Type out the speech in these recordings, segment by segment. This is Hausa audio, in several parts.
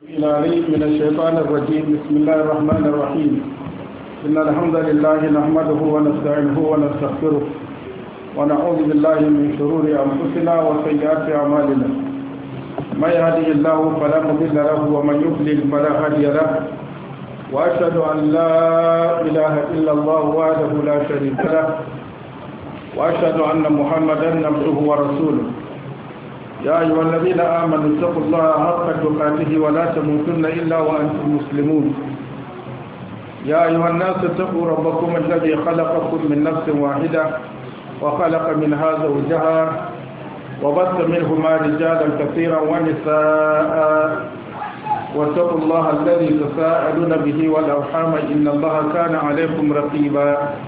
العليم من الشيطان الرجيم. بسم الله الرحمن الرحيم. إن الحمد لله نحمده ونستعينه ونستغفره ونعوذ بالله من شرور أنفسنا وسيئات أعمالنا. من يهده الله فلا مضل له ومن يضلل فلا هادي له. وأشهد أن لا إله إلا الله وحده لا شريك له. وأشهد أن محمدا عبده ورسوله. يا أيها الذين آمنوا اتقوا الله حق تقاته ولا تموتن إلا وأنتم مسلمون. يا أيها الناس اتقوا ربكم الذي خلقكم من نفس واحدة وخلق منها زوجها وبث منهما رجالا كثيرا ونساء واتقوا الله الذي تساءلون به والأرحام إن الله كان عليكم رقيبا.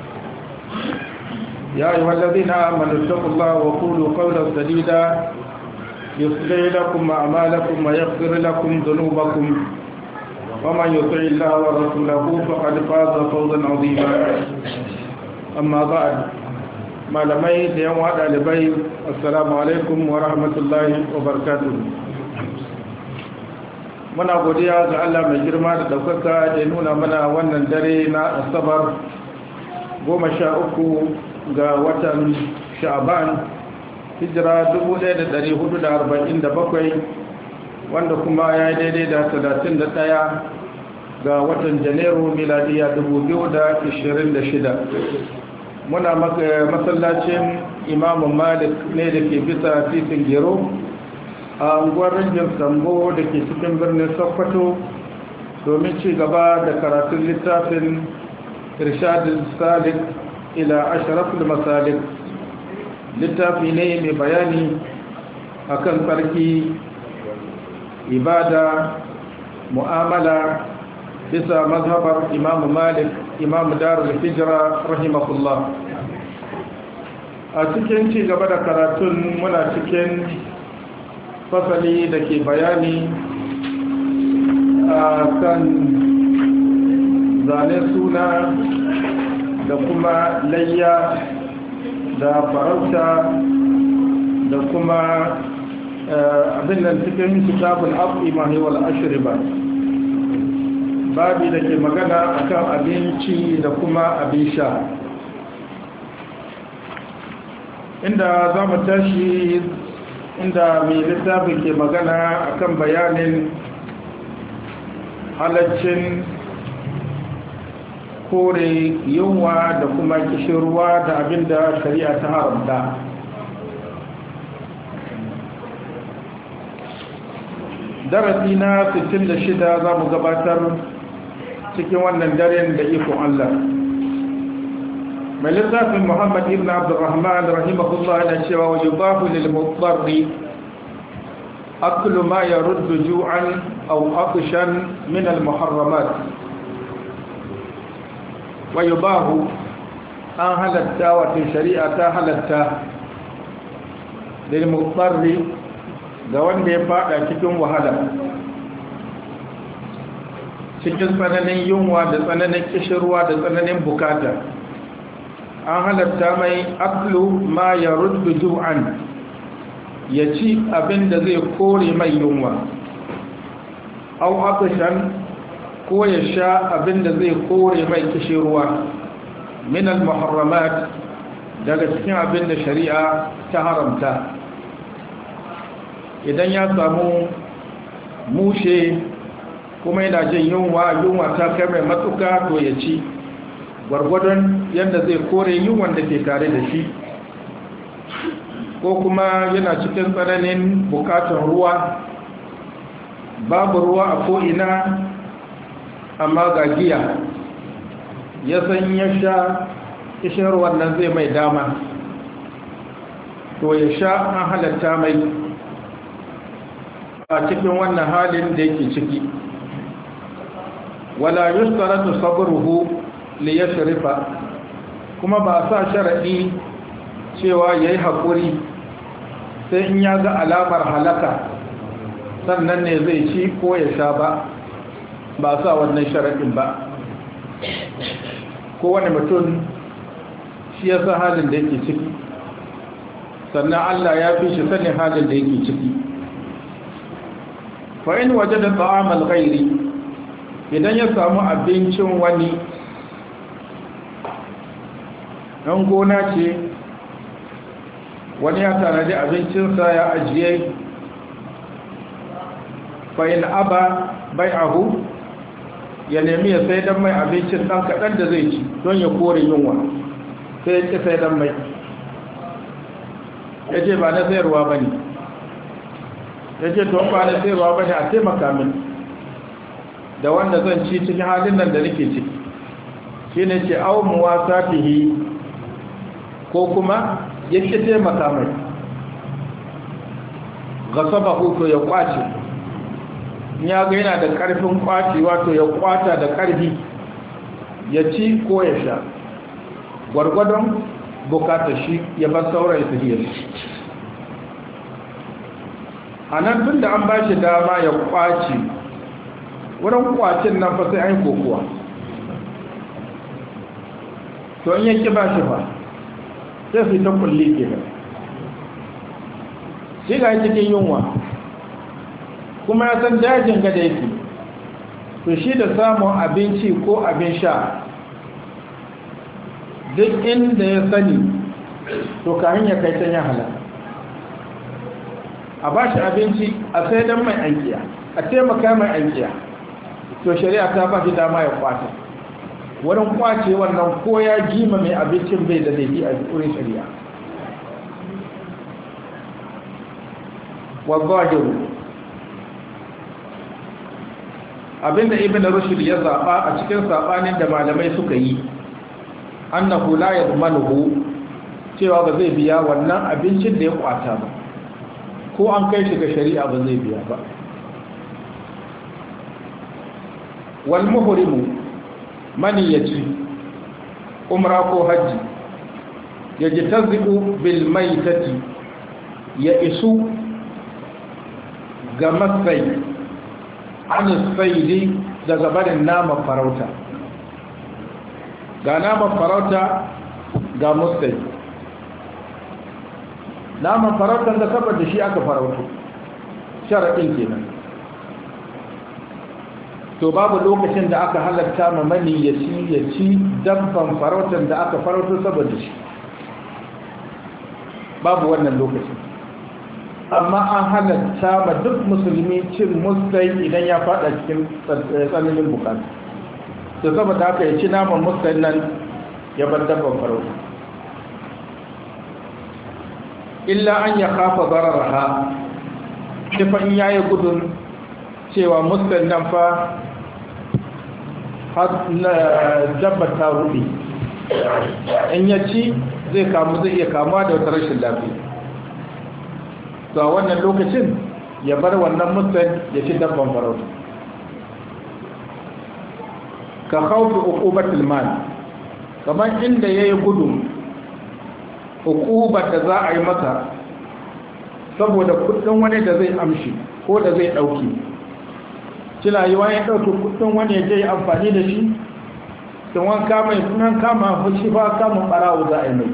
يا أيها الذين آمنوا اتقوا الله وقولوا قولا سديدا يصلح لكم أعمالكم ويغفر لكم ذنوبكم ومن يطع الله ورسوله فقد فاز فوزا عظيما. أما بعد malamai da yan wada ɗalibai assalamu alaikum wa rahmatullahi wa barakatuhu. Muna godiya ga Allah mai girma da ɗaukaka da ya nuna mana wannan dare na asabar 13 ga watan sha'ban hijira 1447 wanda kuma ya yi daidai da 31 ga watan janairu miladiya 2026. Muna masallacin imamu malik ne da ke bisa titin gero a unguwar rinjin sambo da ke cikin birnin sokoto domin ci gaba da karatun littafin irshadin salik ila ashrafil masalik. Littafi ne mai bayani akan tsarki, ibada, mu'amala bisa mazhabar imam malik imam darul hijra rahimahullah. A cikin ci gaba da karatun muna cikin fasali da ke bayani a kan zane suna da kuma layya da farauta da kuma abin nan cikin kitabul af'imah wal ashriba, babi da ke magana akan abinci da kuma abin sha, inda za mu tashi inda mai littafi ke magana akan bayanin halaccin kore yunwa da kuma kishirwa da abinda shari'a ta haramta. Darasi na 66 za mu gabatar cikin wannan daren da ikon Allah. Mai littafin Muhammad ibn Abdurrahman rahimahullah yana cewa wa yubahu lil mudarri aklu ma yaruddu ju'an aw aqshan min al muharramat. Wa yubahu an halatta wa shari'a ta halatta lil mudarri ga wanda ya fada cikin wahala, cikin tsananin yunwa da tsananin kishirwa da tsananin bukata, an halatta mai aklu ma ya ruddu ju'an, ya ci abin da zai kore mai yunwa, au akshan ko ya sha abin da zai kore mai kishirwa, min al-muharramat daga cikin abin da shari'a ta haramta. Idan ya samu mushe kuma yana jin yunwa ta kai mai matuka, to ya ci gwargwadon yadda zai kore yunwan da ke tare da shi, ko kuma yana cikin tsananin bukatun ruwa, babu ruwa a ko'ina amma ga giya, ya san ya sha kishiyar wannan zai mai dama, to ya sha an halatta mai a cikin wannan halin da yake ciki. Wala yustaratu sabruhu li yashrifa, kuma ba sa sharadi cewa yayi hakuri sai in ya ga alamar halaka sannan ne zai ci ko ya sha ba sa wannan sharadin ba. Kowane mutum shi ya san halin da yake ciki, sannan Allah ya fi shi sanin halin da yake ciki. fa in wajada ta'amal ghairi idan ya samu abincin wani ɗan gona ce wani ya tanadi abincinsa ya ajiye fa in aba bai'ahu ya nemi ya sai dan mai abincin ɗan kaɗan da zai ci don ya kore yunwa sai ya ƙi sai dan mai ya ce ba na sayarwa ba ne ya ce to ba na sayarwa ba ne a taimaka min da wanda zan ci cikin halin nan da nake ciki shi ne ce muwa safihi ko kuma ya ƙi taimaka mai gasaba hutu ya kwace ya ga yana da ƙarfin kwaci wato ya kwata da ƙarfi ya ci ko ya sha gwargwadon bukatar shi ya bar sauran tahiyar a nan tun da an ba shi dama ya kwaci wurin kwacin nan fa sai an kokowa to in yake ba shi fa sai fi ta kulli ke da shi ga cikin yunwa kuma ya san dajin gada yake to shi da samun abinci ko abin sha duk inda ya sani to kayan ya kai can ya halaka a ba shi abinci a sai don mai ankiya a taimaka mai ankiya to shari'a ta ba shi dama ya kwata wurin kwace wannan ko ya gima mai abincin bai da laifi a wurin shari'a wazzahiru abinda ibn rushd ya zaba a cikin sabanin da malamai suka yi annahu la yadmanuhu cewa ba zai biya wannan abincin da ya kwata ba ko an kai shi ga shari'a ba zai biya ba wal muhrimu mani yaci umra ko haji yajtazi'u bil maitati ya isu ga masai an saidi daga barin naman farauta ga naman farauta ga mustai naman farautar da saboda shi aka farauto sharaɗin kenan to babu lokacin da aka halatta ma mani ya ci dabban farautar da aka farauto saboda shi babu wannan lokacin amma an halatta ma duk musulmi cin mustai idan ya fada cikin tsananin bukatu to saboda haka ya ci naman mustai nan ya bar dabban farauta illa an ya kafa zararha fa in yayi gudun cewa mustai nan fa har na dabba ta rubi in ya ci zai iya kamuwa da wata rashin lafiya to a wannan lokacin ya bar wannan mustai ya ci dabban farauta ka khawfi uqubatil mal kamar inda yayi gudun uqubar da za a yi masa saboda kudin wani da zai amshi ko da zai dauki kila yi wani dauki kudin wani ya je amfani da shi don wanka mai sunan kama fushi ba kamun barawo za a yi mai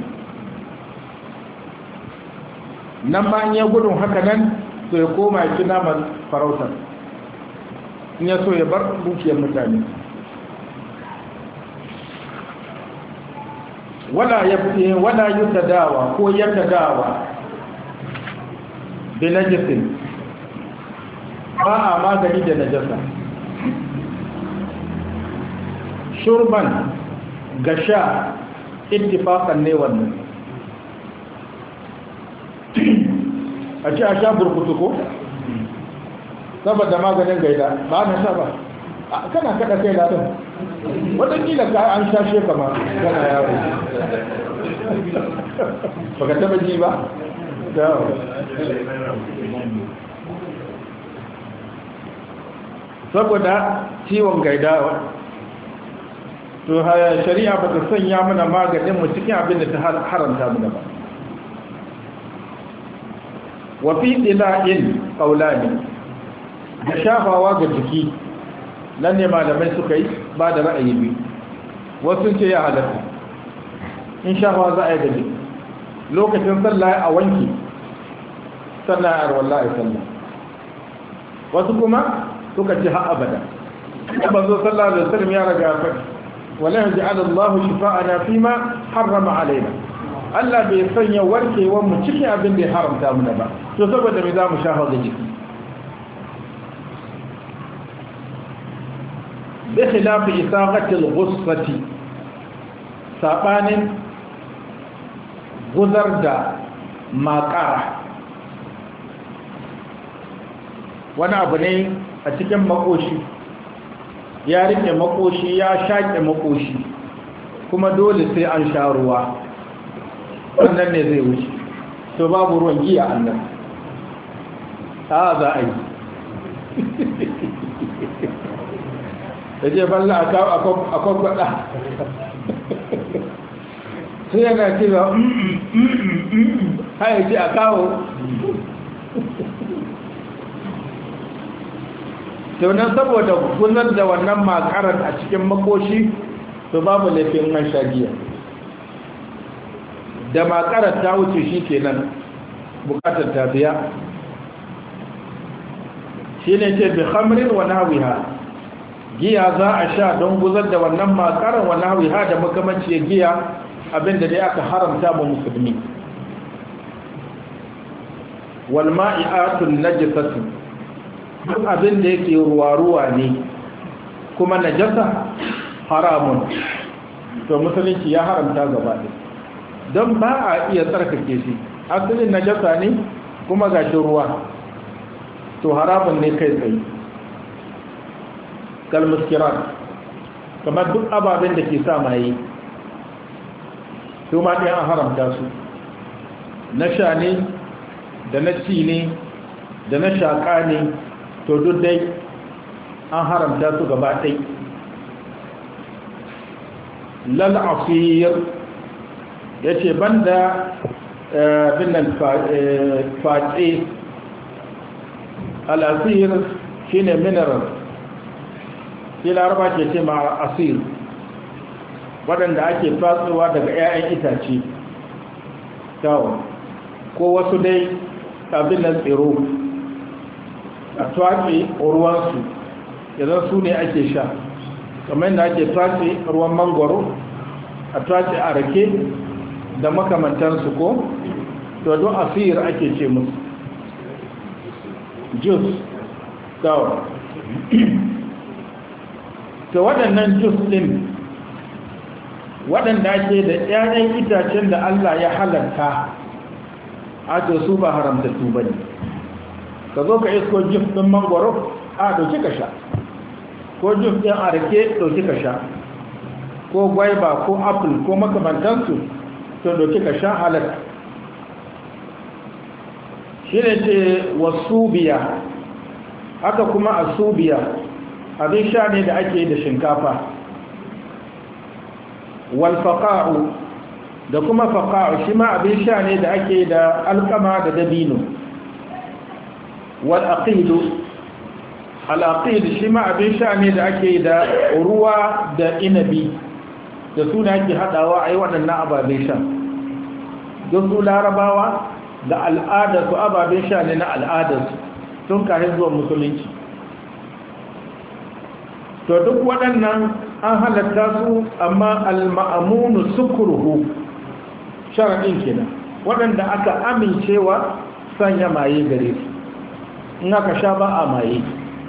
nan ma in ya gudun haka nan to ya koma ya ci naman farautar in ya so ya bar dukiyar mutane wala yutadawa ko yatadawa bi najasin ba a magani da najasa shurban gasha ittifaqan ne wannan a ce a sha burkutu ko saboda maganin gaida ba na sha ba kana kada kai da ɗin watakila ka an shashe kama kana yaro ba ka taba ji ba? saboda ciwon gaida to shari'a ba ta sanya mana maganin mu cikin abin da ta haramta mana ba wafi ɗila'in ƙaulani da shafawa ga jiki nan ne malamai suka yi ba da ra'ayi biyu wasu ce ya halatta in shafawa za a yi gaji lokacin sallah a wanki sannan a arwallah a sallah wasu kuma suka ce har abada. Manzo sallallahu alaihi wasallam ya raga faɗi wala yaj'al Allahu shifa'ana fima harrama alaina. Allah bai sanya warkewar mu cikin abin da ya haramta mana ba, to saboda me za mu shafa ga jiki. Bi khilafi isaqati al-ghussati, sabanin guzar da makara, wani abu ne a cikin makoshi, ya rike makoshi, ya shaƙe makoshi, kuma dole sai an sha ruwa, wannan ne zai wuce, to babu ruwan giya annan ta za a yi da je balla a kwakwada sai yana cewa haya ce a kawo tunan saboda gunar da wannan makarar a cikin makoshi, to babu laifin man shagiya da makarar ta wuce shi kenan bukatar ta biya. Shi ne ce bi khamrin wa nahwiha, giya za a sha don guzar da wannan makarar wa nahwiha da makamanciyar giya, abinda dai aka haramta ba musulmi. Wal ma'i'atul najasatu, duk abin da yake ruwa-ruwa ne kuma najasa haramun, to musulunci ya haramta gaba ɗaya, don ba a iya tsarkake shi. Asalin najasa ne kuma gashi ruwa, to haramun ne kai tsaye. Kalmuskiran, kamar duk ababen da ke sa maye, to ma ɗaya an haramta su, na sha ne da na ci ne da na shaƙa ne, to duk dai an haramta su gaba ɗai. Lal'afir ya ce banda binnan face, al'asir shi ne mineral, shi laraba ke ce ma asir, waɗanda ake fatsowa daga 'ya'yan itace ko wasu dai abin nan tsiro, a twace ruwansu idan su ne ake sha, kamar yadda ake twace ruwan mangwaro, a twace a rake da makamantansu ko, to don asir ake ce musu juice. To waɗannan juice ɗin waɗanda ake da 'ya'yan itacen da Allah ya halatta, a to su ba haramtattu ba ne. Ka zo ka isko jif ɗin mangwaro, a ɗauki ka sha, ko jif ɗin a rake ɗauki ka sha, ko gwaiba ko apple ko makamantansu, to ɗauki ka sha halatta. Shi ne ce wasu biya, haka kuma a su biya abin sha ne da ake da shinkafa. Walfaƙa'u, da kuma faƙa'u shi ma abin sha ne da ake da alkama da dabino. Wal'aƙidu, al'aƙidu shi ma abin sha ne da ake da ruwa da inabi, da suna ake haɗawa a yi waɗannan ababen sha. Don su larabawa da al'adarsu ababen sha ne na al'adarsu tun kafin zuwa musulunci. To duk waɗannan an halatta su, amma al-ma'amunu sukruhu sharaɗin kenan, waɗanda aka amincewa sanya maye gare su, in aka sha ba a maye.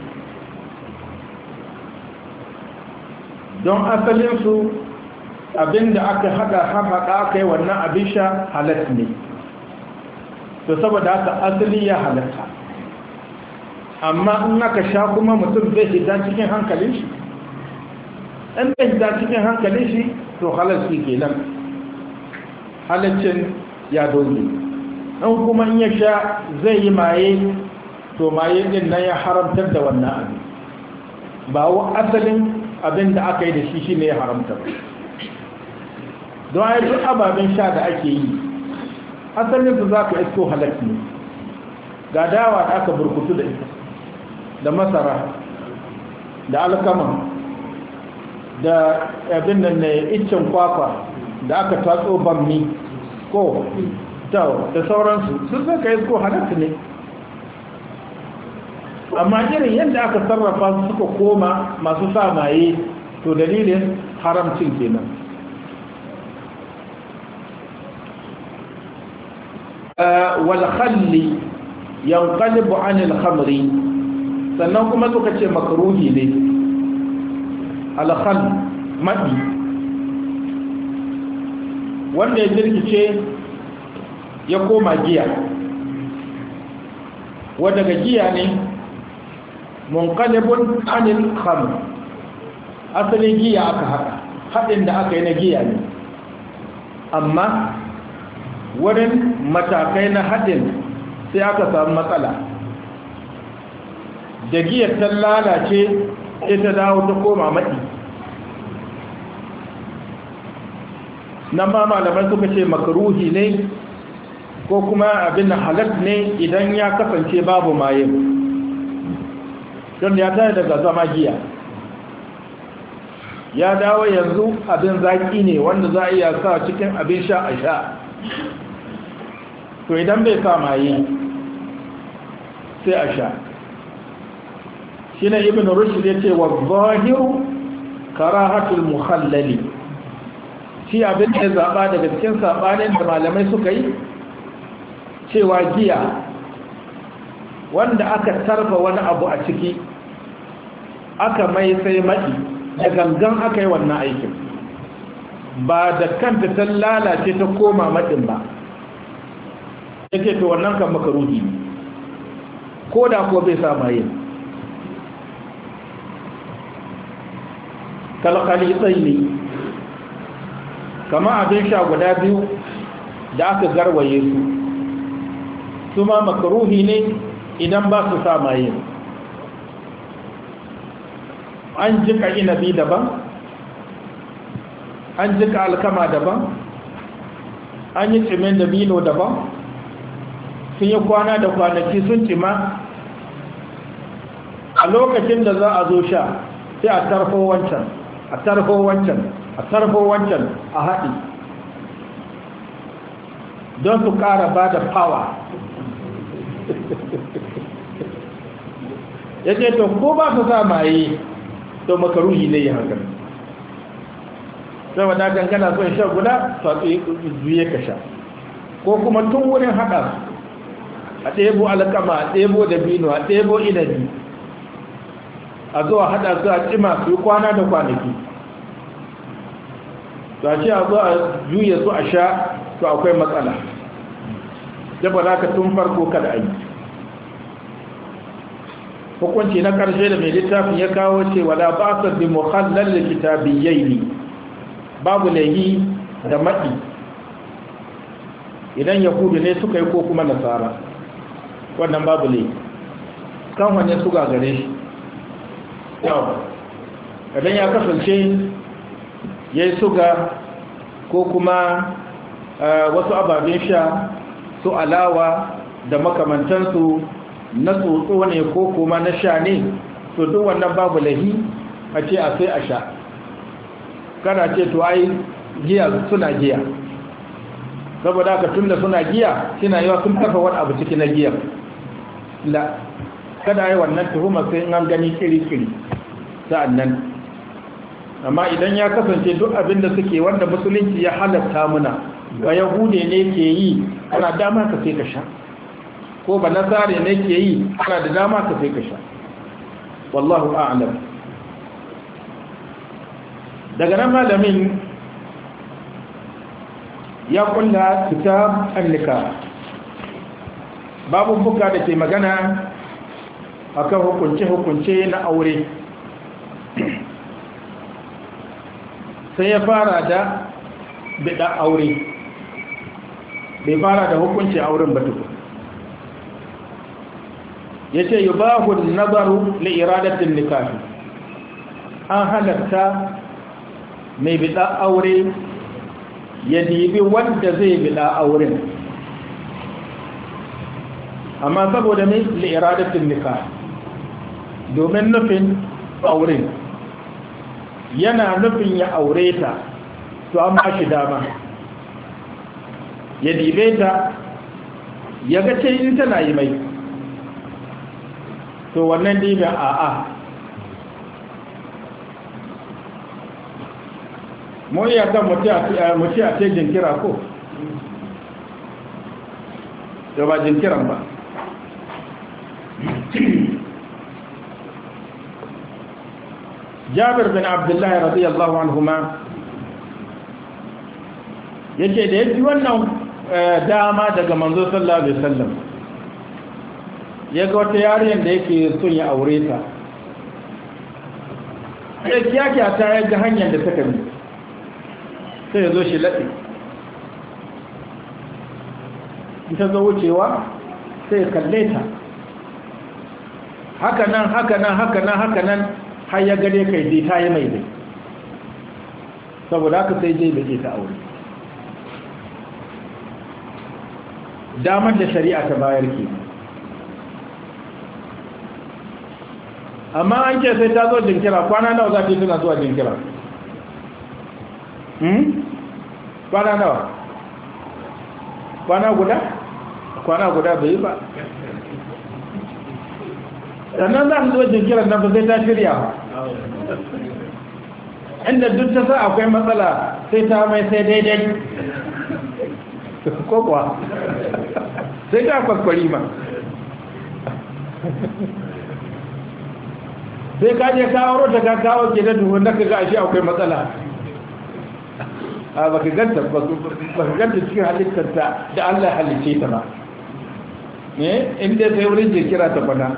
Don asalinsu abinda aka haɗa aka yi wannan abin sha halatta ne, to saboda haka asali ya halatta. Amma in aka sha kuma mutum bai hita cikin hankalin shi, in bai hita cikin hankalin shi, to halarci kenan, halaccin ya doge. In kuma in ya sha zai yi maye, to maye din nan ya haramtar da wannan abin, ba wa asalin abin da aka yi da shi ne ya haramta ba. Don a yi duk ababen sha da ake yi, asalin su za ka isko halakki ne. Ga dawa da aka burkutu da ita, da masara, da alkama, da abin nan ne iccen kwakwa da aka tatso bammi ko da sauransu, sun zaka isko halakki ne. amma irin yadda aka sarrafa su suka koma masu sa maye to dalilin haramcin kenan. wal khalli yanqalibu anil khamri, sannan kuma suka ce makruhi ne al khall madi wanda ya jirkice ya koma giya, wanda ga giya ne munqalibun anil khamr, asalin giya aka haɗa haɗin da aka yi na giya ne, amma wurin matakai na haɗin sai aka samu matsala da giyar ta lalace sai ta dawo ta koma maɗi. nan ma malamai suka ce makaruhi ne ko kuma abin halal ne idan ya kasance babu maye, don ya tare daga zama giya ya dawo yanzu abin zaki ne wanda za a iya sa cikin abin sha a sha. To idan bai sa maye sai a sha. shi ne ibn rushd ya ce wa zahiru karahatul mukhallali, shi abin da zaɓa daga cikin saɓanin da malamai suka yi cewa giya wanda aka tarfa wani abu a ciki aka mai sai maɗi da gangan aka yi wannan aikin ba da kanta ta lalace ta koma maɗin ba, yake to wannan kan makaruhi ko da ko bai sa maye. kalkali tsaini kama abin sha guda biyu da aka garwaye su ma makaruhi ne idan ba su sa maye. an jika inabi daban, an jika alkama daban, an yi tsimin dabino daban, sun yi kwana da kwanaki sun cima, a lokacin da za a zo sha sai a tarfo wancan a tarfo wancan a tarfo wancan a haɗi don su ƙara ba da power. ya ce to ko ba su sa maye to makaruhi ne ya hankali, saboda gangana son sha guda fatsi zuye ka sha, ko kuma tun wurin haɗa a ɗebo alkama a ɗebo dabino a ɗebo inabi a zo a haɗa su a cima su yi kwana da kwanaki, to a ce a zo a juya su a sha to akwai matsala, jaba za ka tun farko kada a yi. hukunci na ƙarshe da mai littafin ya kawo ce wala ba sa bi muhallal kitabiyyai ne, babu laihi da maɗi idan yahudu ne suka yi ko kuma nasara, wannan babu laihi kan hanyar su gagare shi. idan ya kasance ya yi suga ko kuma wasu ababen sha su alawa da makamantansu na tsotso ne ko kuma na sha ne, to duk wannan babu lahi a ce a sai a sha. kada ce to ai giya suna giya, saboda haka tunda suna giya suna yawa sun kafa wani abu ciki na giya la, kada ai wannan tuhuma sai in an gani kiri-kiri sa'annan. amma idan ya kasance duk abin da suke wanda musulunci ya halatta muna ba yahude ne ke yi, ana dama ka sai ka sha, ko ba nasare ne ke yi, ana da dama ka sai ka sha. wallahu a'lam. daga nan malamin ya kulla kitab an-nikah, babu buka da ke magana akan hukunce-hukunce na aure. sai ya fara da bida aure, bai fara da hukunci auren batuku. ya ce yi bahu nazaru li'iradatin nikahi, an halatta mai bida aure ya dibi wanda zai bida auren, amma saboda mai li'iradatin nikahi, domin nufin auren yana nufin ya aure ta, to an ba shi dama ya dibe ta ya ga ce in tana yi mai, to wannan dibin a'a mu iya kan mutu a ce jinkira ko da ba jinkiran ba Jabir bin Abdullahi radiyallahu anhuma yace da yaji wannan dama daga manzo sallallahu alaihi wasallam yaga wata yariyar da yake son ya aure ta sai kiyaki ta yaga hanyar da take bi sai yazo shi lati ita zo wucewa sai kalle ta haka nan har ya gade kai dai ta yi mai dai saboda haka sai dai bai ta aure damar da shari'a ta bayar ke amma an ce sai ta zo jinkira kwana nawa za ta yi tana zuwa jinkira kwana nawa kwana guda bai yi ba sannan za su zo jinkirar nan ba zai ta shirya ba inda duk ta sa akwai matsala sai ta mai sai daidai ko kuwa sai ta kwakwari ma sai ka je kawo rota ka kawo ke da duhun da ka ga ashe akwai matsala a baka ganta cikin halittarta da Allah ya halice ta ba inda sai wurin jinkira ta kwana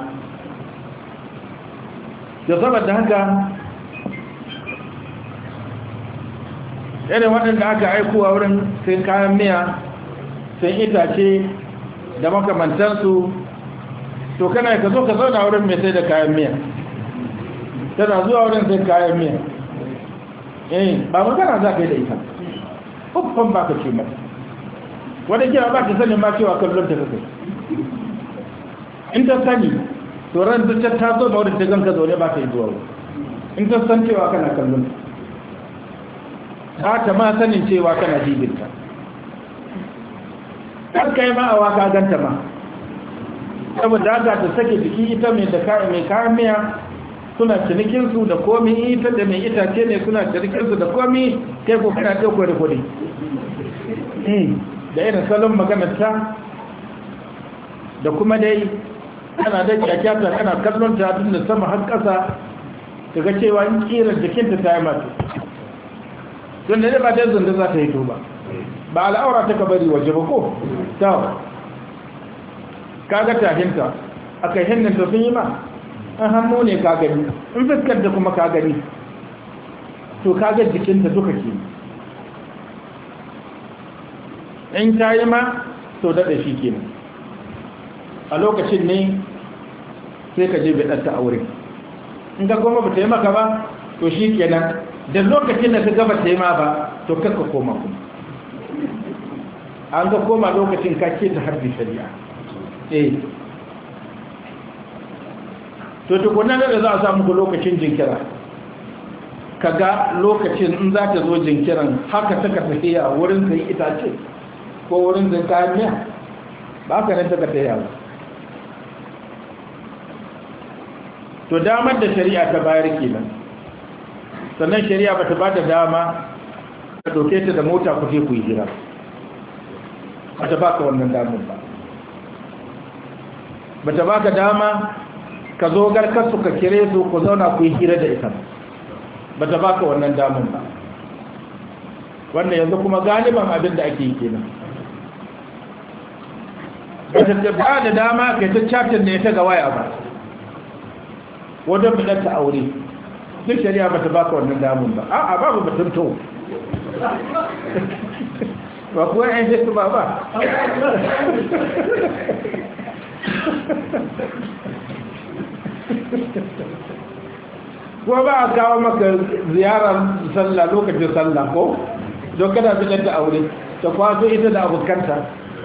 da saboda haka irin waɗanda aka aikowa wurin sai kayan miya sai itace da makamantansu to kana ka zo ka zauna wurin mai sai da kayan miya tana zuwa wurin sai kayan miya ba magana za ka yi da ita uffan ba ka ce mata wadda kira ba ta sani ma cewa kallon ta kakai in ta sani to ran da ta zo da wadda ta ganka zaune ba ta yi zuwa in ta san cewa kana kallon ta ma sanin cewa kana jibinta kan kai ma a waka ganta ma saboda haka ta sake jiki ita mai kayan miya suna cinikinsu da komi ita da mai itace ne suna cinikinsu da komi kai ko kana ɗauko da kuɗi da irin salon maganarta da kuma dai ana da kyakyata kana kallon ta tun da sama har ƙasa daga cewa in kirar jikinta ta yi mata don da ba dai zunda za ta yi to ba al'aura ta ka bari waje ba ko ta kaga tahinta aka yi hinninta sun yi ma an hannu ne ka gani in fuskar da kuma ka gani to kaga jikinta duka ke in ta yi ma to daɗa shi kenan a lokacin ne sai ka je biɗar ta aure in ka goma ba ta yi maka ba to shi kenan da lokacin da ka gaba ta yi ma ba to kakka koma kuma an ga koma lokacin ka ke ta harbi shari'a to tukunan da za a samu ku lokacin jinkira kaga lokacin in za ta zo jinkiran haka ta tafiya wurin zai itace ko wurin zai kayan miya ba ka nan ta tafiya ba to damar da shari'a ta bayar kenan sannan shari'a ba ta ba da dama ka doke ta da mota ku je ku yi jira ba ta ba ka wannan damar ba ba ta ba ka dama ka zo garkarsu ka kire su ku zauna ku yi hira da ita ba ta baka wannan damun ba wannan yanzu kuma galiban abin da ake yi kenan ba ta ba da dama ka ta chatin da ita ga waya ba wadda bidan ta aure duk shari'a ba ta baka wannan damun ba a'a babu batun to ba kuwa yan shi ba ba kuma ba a kawo maka ziyarar sallah lokacin sallah ko don kada fitar da aure ta kwaso ita da abokanta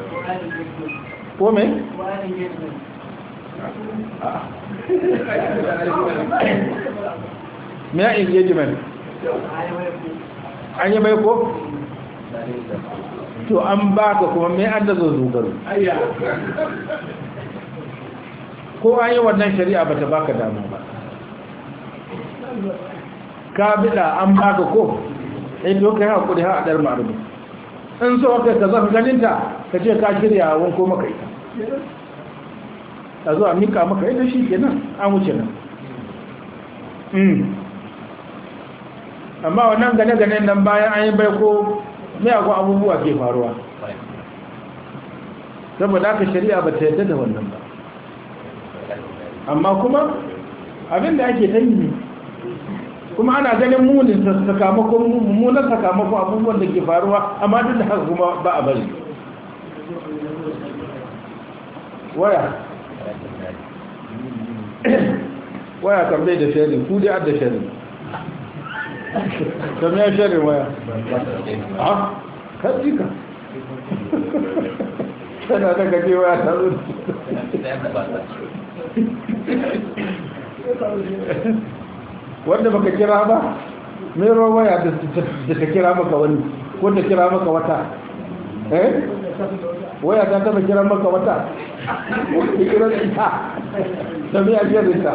ko mai? mai ya engagement an yi bai ko? to an ba ka kuma mai an da zo zogaru ko an yi wannan shari'a ba ta baka dama ba ka bida an baka ko to kai hakuri ha a dar ma'rubi in so kai ka zaka ganinta ka ce ka shirya wanko maka ita a zuwa mika maka ita shi kenan an wuce nan amma wannan gane-gane nan bayan an yi bai ko miyagun abubuwa ke faruwa saboda aka shari'a ba ta yadda da wannan ba amma kuma abinda ake ta yi kuma ana ganin munin sakamakon mummunan sakamakon abubuwan da ke faruwa amma duk da haka kuma ba a bari waya kan bai da shari ku dai adda shari don ya shari waya a kaji ka tana daga ce waya ta zo wanda baka kira ba mero waya da ta kira maka wani ko ta kira maka wata waya ta taba kira maka wata wata kira da ita da mai ajiyar ita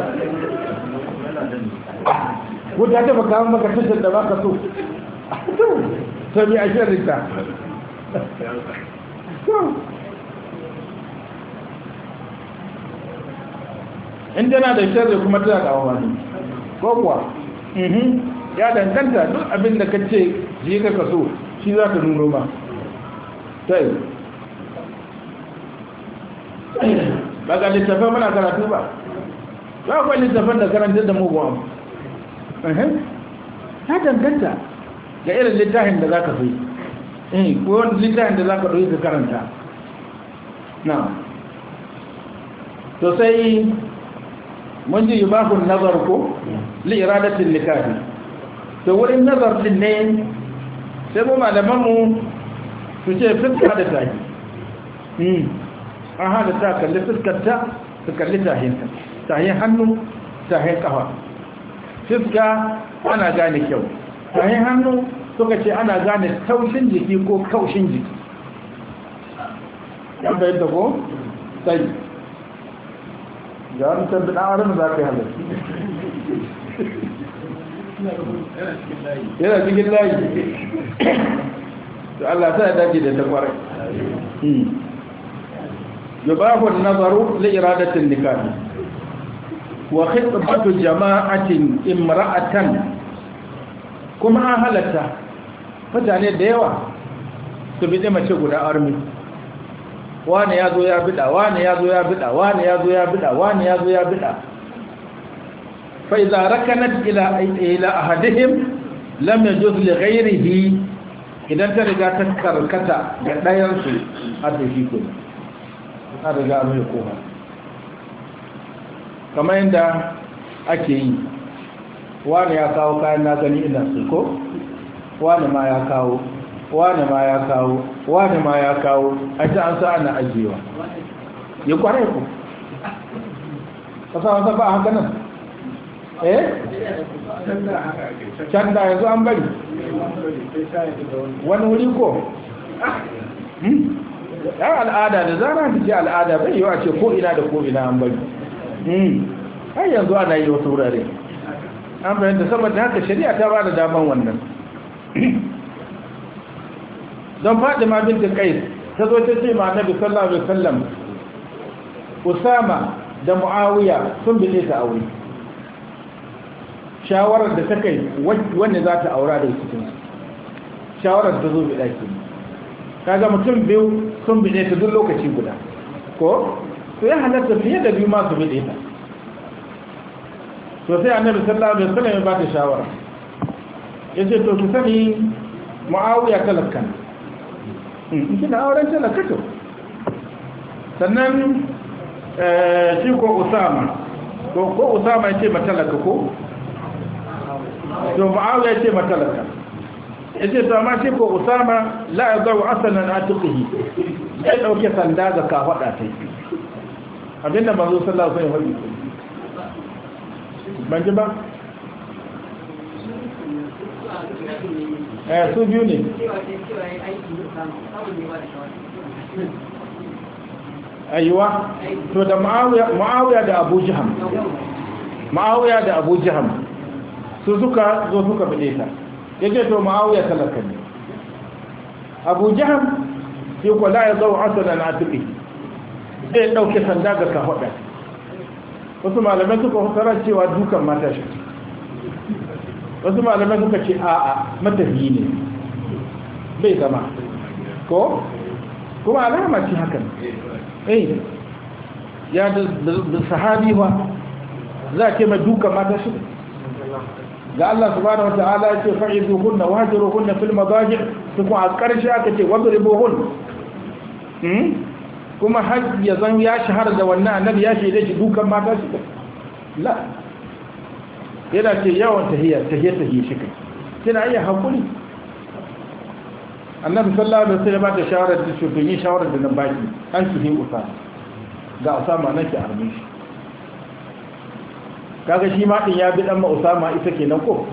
ko ta taba kawo maka tashar da baka so ta mai ajiyar ita in tana da shirri kuma tana da wani ko kuwa ya danganta duk abin da ka ce ji ka kaso shi za ka nuno ma sai ba ga littafin muna karatu ba ba kuwa littafin da karanta da mugun abu ya danganta ga irin littafin da za ka fi ko wani littafin da za ka ɗauki ka karanta na to sai mun ji yubahun nazar ko li iradatin nikahi to wurin nazar din ne sai mu malaman mu su ce fuska da tahi an hada ta kalli fuskar ta su kalli tahinta tahin hannu tahin kafa fuska ana gane kyau tahin hannu suka ce ana gane taushin jiki ko kaushin jiki yan bayyanta ko sai ga wani tabbin awarin da za ka yi halarci yana cikin layi to Allah ta dace da ta kwarai yubahu an-nazaru li iradati an-nikah wa khitbatu jama'atin imra'atan kuma an halatta mutane da yawa su bi mace guda armi wani ya zo ya bida wani ya zo ya bida wani ya zo ya bida wani ya zo ya bida fa idza rakanat ila ahadihim lam yajuz li ghayrihi idan ta riga ta karkata ga dayan su a tafi ko a riga mai koma kamar yadda ake yi wani ya kawo kayan na gani ina su ko wani ma ya kawo wani ma ya kawo wani ma ya kawo a ta an sa ana ajiyewa ya kwarai ku kasa wasa ba haka nan can da yanzu an bari wani wuri ko ya al'ada da zara ta ce al'ada bai yiwa ce ko ina da ko ina an bari har yanzu ana yi wasu wurare an bayyanta saboda haka shari'a ta ba da daman wannan don Fatima binti Qais ta zo ta ce ma Annabi sallallahu alaihi wasallam Usama da Muawiya sun bi ta aure shawarar da ta kai wanda za ta aura da cikin shawarar ta zo bi daki kaga mutum biyu sun bi ta duk lokaci guda ko to ya halatta fiye da biyu ma su bi ta to sai Annabi sallallahu alaihi wasallam ya ba ta shawara yace to ki sani Muawiya talakka kina auren talaka to sannan shi ko Usama ya ce matalaka ko to Muawiya ya ce matalaka ya ce to amma shi ko Usama la ya zau asalan atiqihi ya dauke sanda ga kafada ta abinda manzo sallallahu alaihi wasallam ban ji ba su biyu ne aiwa to da Muawiya da Abu Jahm su suka zo suka bide ta yace to Muawiya talaka ne Abu Jahm sai ko la ya zau asalan atiqi sai dauke sanda ga kafaɗa. Wasu malamai suka fasara cewa dukan mata shi, wasu malamai suka ce a'a matafiyi ne bai zama ko kuma alama ce hakan ya da sahabi ba za ke mai dukan mata shi ga Allah subhanahu wata'ala ya ce fa'izuhunna wahjuruhunna fil madaji' su kuma a ƙarshe aka ce wadribuhun kuma har ya zan ya shahara da wannan annabi ya shaida shi dukan mata shi la yana ce yawan tahiyya shi kai kina iya hakuri annabi sallallahu alaihi wasallam da shawarar da shi domin shawarar da nan baki an ki hin usama ga usama nake arme shi kaga shi ma din ya bi dan ma usama ita kenan ko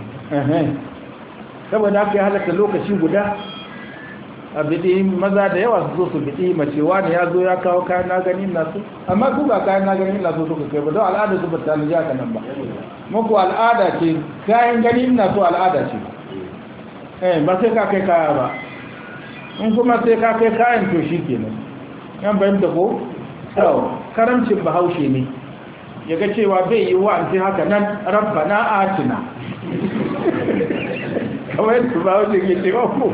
saboda haka ya halatta lokaci guda a bidi maza da yawa su zo su bidi mace wani ya zo ya kawo kayan na gani na su amma su ba kayan na gani na su suka kai ba don al'ada su ba ta lija ka nan ba muku al'ada ce kayan gani na su al'ada ce ba sai ka kai kaya ba in kuma sai ka kai kayan to shi kenan yan bayan da ko karamcin bahaushe ne ya ga cewa bai yi wa sai haka nan rabbana atina kawai su ba wajen yi cewa ko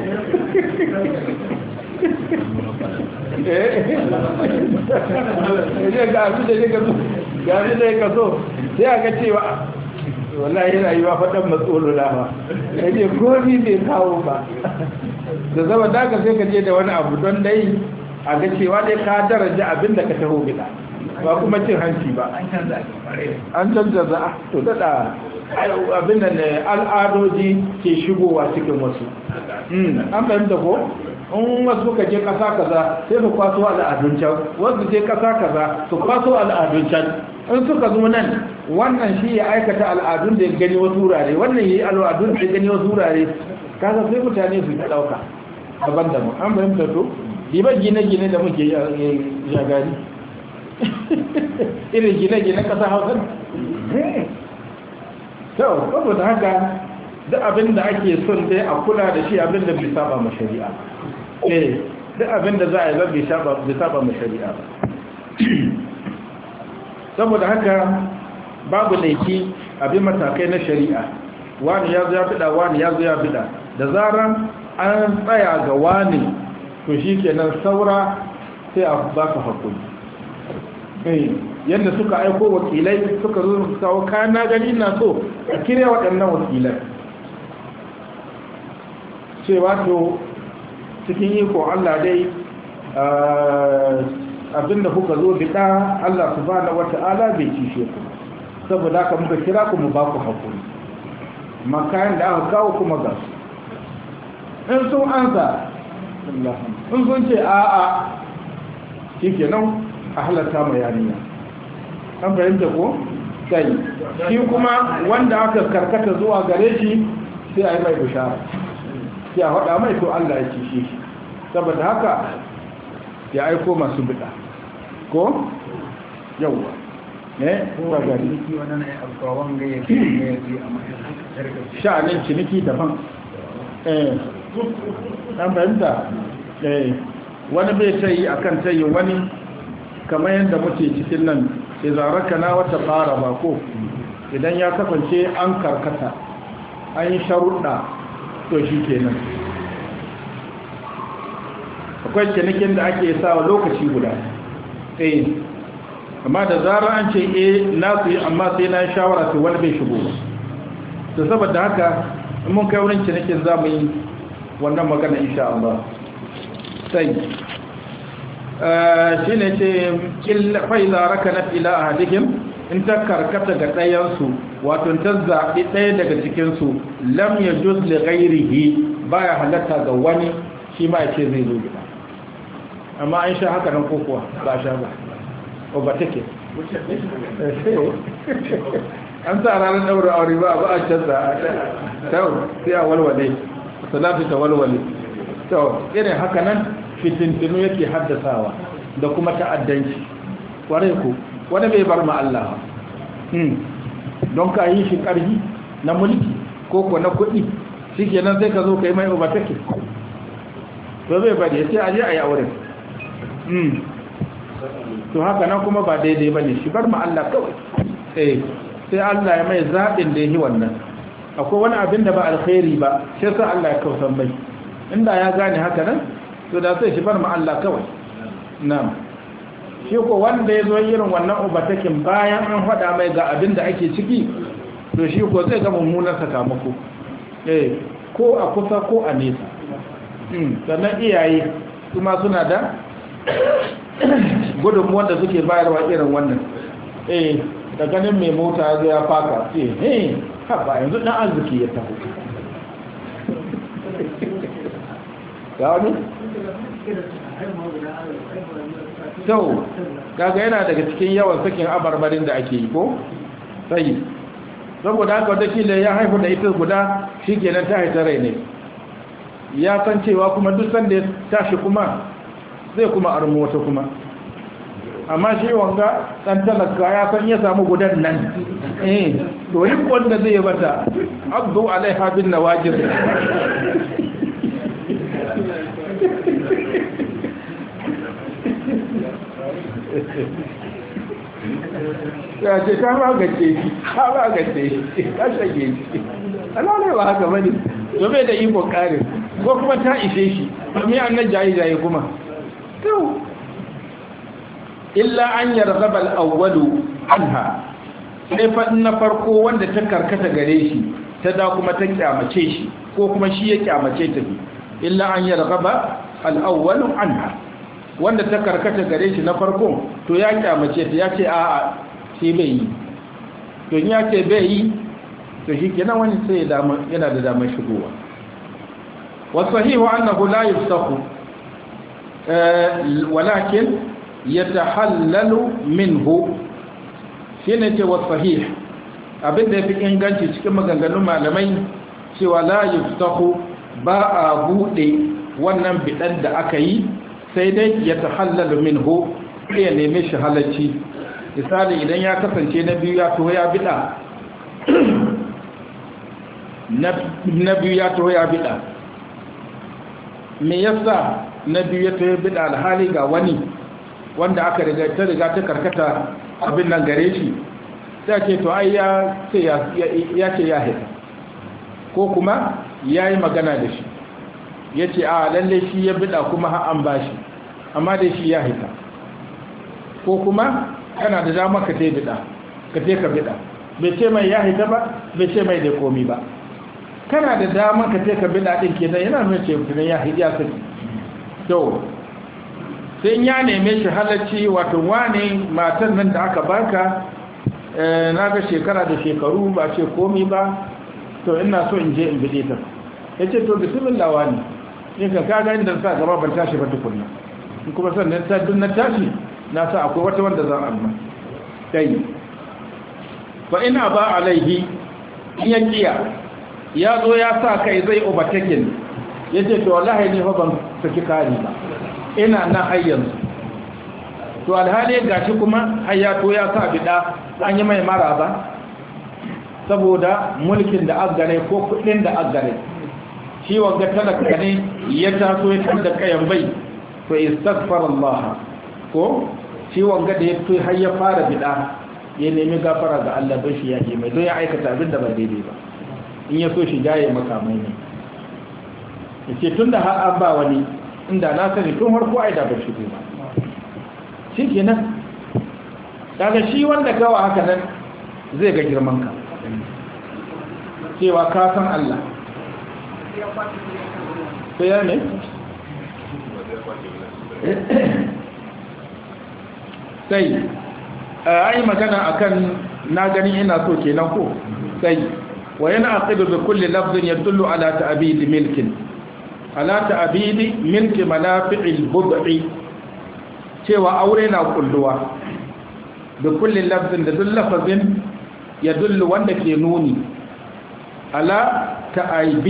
ga su da ya kaso sai a ga cewa wallahi yana yi wa faɗan matsolo lawa ya ce komi bai kawo ba da zama da ka sai ka je da wani abu don dai a ga cewa dai ka daraja abin da ka taho gida ba kuma cin hanci ba an canza za a to daɗa abin da ne al'adoji ke shigowa cikin wasu an fahimta ko in wasu suka je ƙasa kaza sai su kwaso al'adun can wasu je ƙasa kaza su kwaso al'adun can in suka zo nan wannan shi ya aikata al'adun da ya gani wasu wurare wannan ya yi al'adun da ya gani wasu wurare kasa sai mutane su ta ɗauka daban-daban an fahimta to ribar gine-gine da muke yagari irin gine-gine ƙasa hausa sau saboda haka duk abin da ake son dai a kula da shi abin da bai saba ma shari'a duk abin da za a yi zan bai saba ma shari'a ba saboda haka babu laifi abin matakai na shari'a wani ya zo ya bida wani ya zo ya bida da zaran an tsaya ga wani to shi kenan saura sai a ba ka hakuri yadda suka aiko wakilai suka zo su kawo kayan na gani na so a kire waɗannan wakilai cewa to cikin iko Allah dai abinda kuka zo bida Allah subhanahu wata'ala bai cishe ku saboda haka muka kira ku mu ba ku hakuri makayan da aka kawo kuma ga su in sun ansa in sun ce a'a shikenan a halatta ma yarinya an fahimta ko sai shi kuma wanda aka karkata zuwa gare shi sai a yi mai bishara sai a faɗa mai to Allah ya cishe shi saboda haka ya aiko masu bida ko yauwa ne ba gari sha'anin ciniki daban an fahimta wani bai tayi akan tayi wani kamar yadda muke cikin nan izaraka na wata fara ba ko idan ya kasance an karkata an yi sharuɗa to shi kenan akwai cinikin da ake sawa lokaci guda amma da zarar an ce na su yi amma sai na shawara su wani bai shigo to saboda haka in mun kai wurin cinikin za mu yi wannan magana insha Allah sai shi ne ce faiza raka na fila a hadikin in ta karkata ga ɗayansu wato ta zaɓi ɗaya daga cikinsu lam ya juz li ghairihi baya halatta ga wani shi ma ya ce zai zo gida amma an sha haka nan kokowa ba sha ba o ba take an sa ranar ɗaura aure ba a canza sai a walwale salatu ta walwale irin haka nan fitintinu yake haddasawa da kuma ta'addanci kwarai ku wanda bai bar ma Allah don ka yi shi ƙarfi na mulki ko na kuɗi shi kenan sai ka zo ka yi mai overtake to bai bari ya ce aje a yi auren to haka nan kuma ba daidai ba ne shi bar ma Allah kawai sai Allah ya mai zaɓin da ya yi wannan akwai wani abin da ba alkhairi ba sai sa Allah ya kausan mai inda ya gane haka nan to da sai shi bar ma Allah kawai na'am shi ko wanda ya zo irin wannan ubatakin bayan an faɗa mai ga abin da ake ciki to shi ko zai ga mummunan sakamako ko a kusa ko a nesa sannan iyaye kuma suna da gudunmuwan da suke bayarwa irin wannan da ganin mai mota zai ya faka ba yanzu ɗan arziki ya taho ga wani? sau kaga yana daga cikin yawan sakin abarbarin da ake yi ko? sai saboda haka wata kila ya haifu da ita guda shi kenan ta haita rai ne ya san cewa kuma duk sanda ya tashi kuma zai kuma armu wata kuma amma shi wanga dan talaka ya san ya samu gudan nan to yi wanda zai bata abdu alaiha bin nawajir ya ce ta magace shi ta shage shi alalai ba haka bane to bai da iko karin ko kuma ta ishe shi mai annan jayi kuma to illa an yarghaba al-awwalu anha sai fa na farko wanda ta karkata gare shi ta da kuma ta kyamace shi ko kuma shi ya kyamace ta illa an yarghaba al-awwalu anha wanda ta karkata gare shi na farko to ya kyamace ta ya ce a'a sai bai yi to ya ce bai yi to shi kenan wani sai yana da damar shigowa wasahihu annahu la yufsahu walakin yatahallalu minhu shine ce wasahih abinda yafi inganci cikin maganganun malamai cewa la yufsahu ba a bude wannan bidan da aka yi sai dai yatahallalu minhu ya neme shi halacci misali idan ya kasance na biyu ya taho ya bida na biyu ya taho ya bida me yasa na biyu ya taho ya bida alhali ga wani wanda aka riga ta karkata abin nan gare shi sai ce to ai ya ce ya hita ko kuma ya yi magana da shi ya ce a lalle shi ya bida kuma an ba shi amma da shi ya hita ko kuma kana da dama ka te bida ka te ka bida bai ce mai ya hita ba bai ce mai da komi ba kana da dama ka te ka bida din kenan yana nuna ce mutum ya hita ya saki to sai ya neme shi halacci wato wane matan nan da aka baka na ga shekara da shekaru ba ce komi ba to ina so in je in bide ta ya ce to bismillah wani ne ka kaga inda sa gaba ban tashi ba tukunna kuma sannan ta dun na tashi na sa akwai wata wanda zan amma dai fa ina ba alaihi in ya kiya ya zo ya sa kai zai overtaking yace to wallahi ne fa ban saki kari ba ina na hayyansu to alhali gashi kuma hayyato ya sa bida an yi mai maraba saboda mulkin da aggare ko kudin da aggare shi wanga talaka ne ya taso ya tanda kayan bai to istaghfar Allah ko shi wanga da ya to har ya fara bida ya nemi gafara ga Allah bai shi yake mai don ya aikata abin da ba daidai ba in ya so shi jaye makamai ne yace tunda har an ba wani inda na sani tun harko ai da ba shigo ba shi kenan daga shi wanda kawa haka nan zai ga girman ka cewa ka san Allah sai ya ne sai ai magana akan na gani ina so kenan ko sai wa yana aqidu bi kulli lafzin yadullu ala ta'bid milkin ala ta'bidi milki manafi'il bud'i cewa aure na kulluwa da kullin lafzin da duk lafazin ya dullu wanda ke nuni ala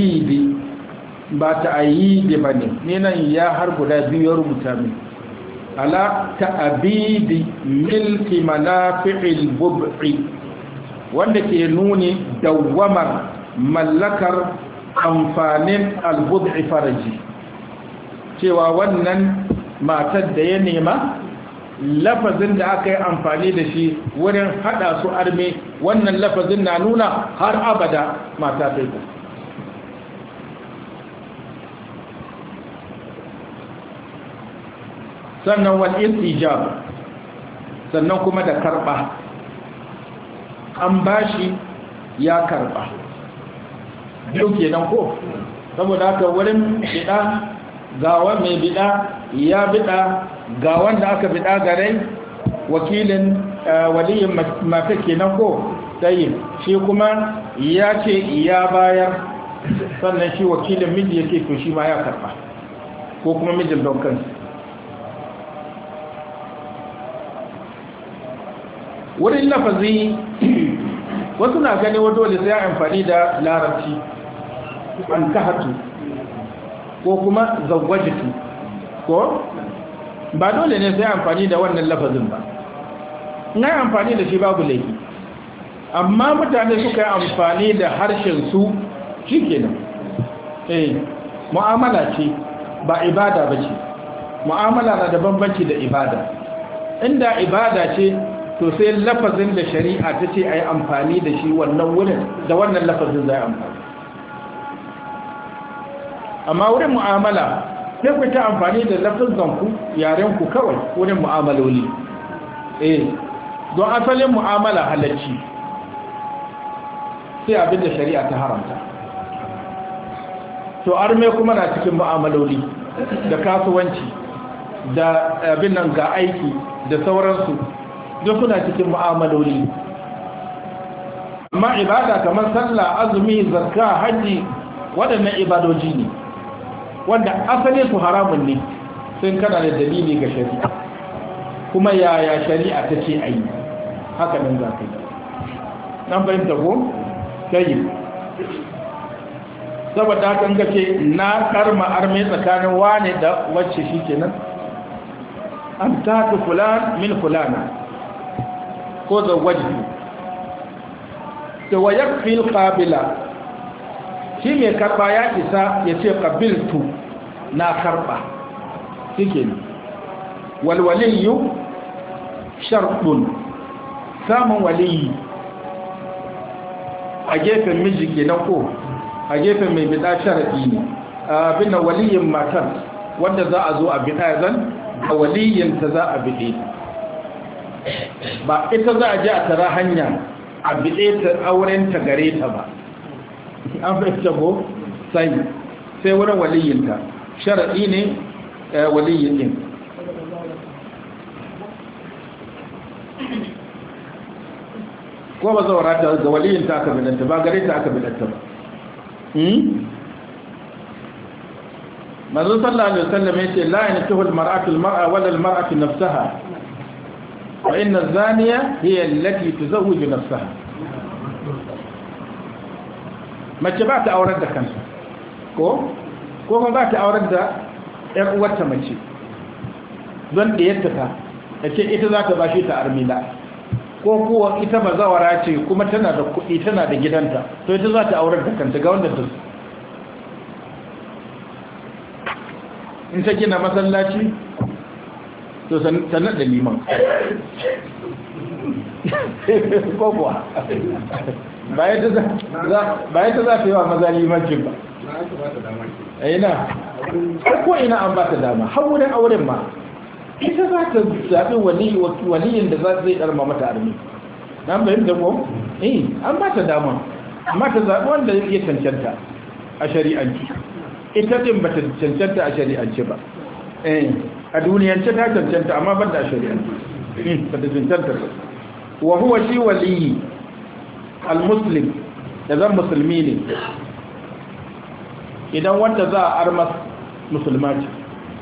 ta'ibidi ba ta'ayidi bane ne nan ya har guda biyu ya rubuta min ala ta'abidi milki manafi'il bud'i wanda ke nuni dawwamar mallakar amfanin al-bud'i faraji cewa wannan matar da ya nema lafazin da aka yi amfani da shi wurin hada su arme wannan lafazin na nuna har abada mata ta yi sannan wal istijab sannan kuma da karba an bashi ya karba biyu kenan ko saboda haka wurin bida gawa mai bida ya bida ga wanda aka bida garai wakilin waliyin mata kenan ko sai shi kuma ya ce ya bayar sannan shi wakilin miji yake to shi ma ya karba ko kuma mijin don kansa wurin lafazi wasu na gani dole sai amfani da larabci an kahatu ko kuma zawwajitu ko ba dole ne sai amfani da wannan lafazin ba in ai amfani da shi babu laifi amma mutane suka yi amfani da harshen su shikenan mu'amala ce ba ibada ba ce mu'amala na da bambanci da ibada inda ibada ce to sai lafazin da shari'a ta ce a yi amfani da shi wannan wurin da wannan lafazin za a amfani amma wurin mu'amala sai ku ta amfani da lafazanku yarenku kawai wurin mu'amaloli don asalin mu'amala halacci sai abinda shari'a ta haramta to arme kuma na cikin mu'amaloli da kasuwanci da abin nan ga aiki da sauransu duk suna cikin mu'amaloli amma ibada kamar sallah azumi zakka haji waɗannan ibadoji ne wanda asalin su haramun ne sun kana da dalili ga shari'a kuma yaya shari'a ta ce ayi haka nan za ka yi nan fahimta ko sai saboda haka ga ce na karma arme tsakanin wane da wacce shi kenan an ta fulan min fulana ko zawwaji to wayakfi alqabila shi mai karba ya isa ya ce qabiltu na karba shike ne wal waliyu shartun samun waliyi a gefen miji kenan ko a gefen mai bida sharadi ne abin waliyin matar wanda za a zo a bida zan a waliyin ta za a bide ba ita za a je a tara hanya a bide ta auren ta gare ta ba an fahimta ko sai wurin waliyinta sharaɗi ne waliyin din ko ba zaura ta ga waliyinta aka bidanta ba gare ta aka bidanta ba manzo sallallahu alaihi wasallam yace la yantahu al-mar'atu al-mar'a wala al-mar'atu nafsaha wa inna az-zaniya hiya allati tuzawwiju nafsaha mace ba ta aurar da kanta ko ba ta aurar da ƴar uwarta mace don da yadda ta yace ita za ta bashi ta armila ko kuwa ita bazawara ce kuma tana da kuɗi tana da gidanta to ita za ta aurar da kanta ga wanda ta in ta gina masallaci to sanar da liman ko kuwa bayan ta za ta yi wa maza limancin ba ina ko ina an ba ta dama har wurin auren ma ita za ta zaɓi waliyin da zai ɗarma mata armi na bayan da ko? an ba ta dama amma ta zaɓi wanda ya cancanta a shari'anci ita din ba ta cancanta a shari'anci ba a duniyance ta cancanta amma ban da a shari'anci ba ta cancanta ba wa huwa shi waliyi al-muslim da zan musulmi ne idan wanda za a armas musulma ce